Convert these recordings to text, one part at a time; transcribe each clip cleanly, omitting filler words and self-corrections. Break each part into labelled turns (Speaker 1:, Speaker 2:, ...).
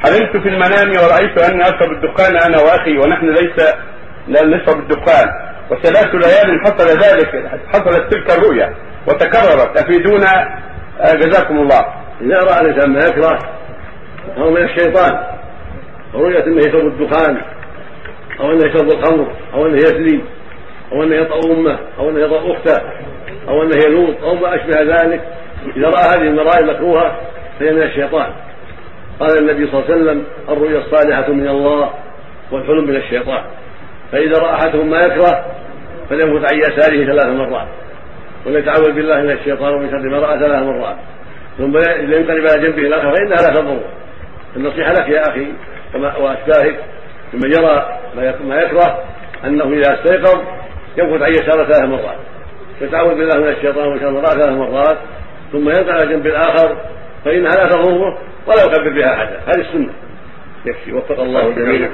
Speaker 1: حلمت في المنام ورأيت أني أشرب الدخان أنا وأخي ونحن لا نشرب الدخان، وثلاث ليال حصلت تلك الرؤيا وتكررت، أفيدونا جزاكم الله.
Speaker 2: إذا رأى الإنسان ما يكره أو من الشيطان، رؤية أنه يشرب الدخان أو أنه يشرب الخمر أو أنه يزني أو أنه يطأ أمه أو أنه يطأ أخته أو أنه يلوط أو ما أشبه ذلك، إذا رأى هذه المرائي المكروهة فهي من الشيطان. قال النبي صلى الله عليه وسلم: الرؤيا الصالحة من الله والحلم من الشيطان. فإذا رأى أحدهم ما يكره فلينفث عن يساره 3 مرات وليتعوذ بالله من الشيطان ومن شر ما رأى 3 مرات، ثم ينقلب على جنبه الآخر فإنها لا تضره. النصيحة لك يا أخي وأشباهك ممن يرى ما يكره أنه إذا استيقظ ينفث عن يساره 3 مرات، يتعوذ بالله من الشيطان ومن شر ما رأى 3 مرات، ثم ينقلب على جنب الآخر فإنها لا تضره ولا يكبر بها أحدا. هذه السنة يكفي. وفق الله جميعا.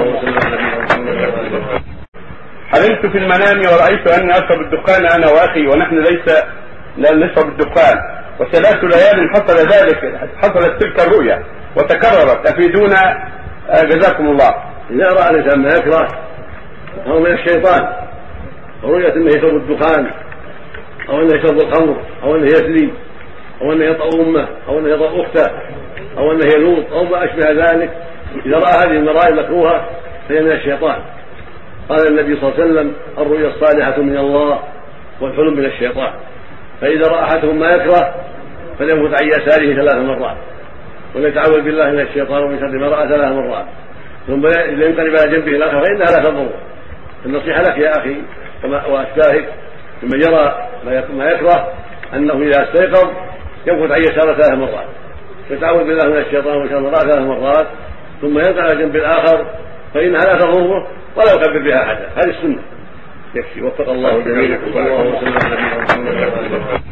Speaker 1: حلمت في المنام ورأيت أني أشرب الدخان أنا وأخي ونحن لا نشرب الدخان، وثلاث ليال حصلت تلك الرؤيا وتكررت، أفيدونا جزاكم الله.
Speaker 2: إذا رأى الإنسان ما يكره أو من الشيطان، رؤية أنه يشرب الدخان أو أنه يشرب الخمر أو أنه يزني أو أنه يطأ أمه أو أنه يطأ أخته أو أنه يلوط أو ما أشبه ذلك، إذا رأى هذه المرائي المكروهة فهي من الشيطان. قال النبي صلى الله عليه وسلم: الرؤيا الصالحة من الله والحلم من الشيطان. فإذا رأى أحدهم ما يكره فلينفث عن يساره 3 مرات وليتعوذ بالله من الشيطان ومن شر ما رأى 3 مرات، ثم ينقلب على جنبه الآخر فإنها لا تضره. النصيحة لك يا أخي وأشباهك ممن يرى ما يكره أنه إذا استيقظ ينفث عن يساره 3 مرات، يتعوذ بالله من الشيطان ومن شر ما رأى 3 مرات، ثم ينقلب على جنب الآخر فإنها لا تضره ولا يكبر بها أحدا. هذه السنة يكفي. وفق الله جميعا.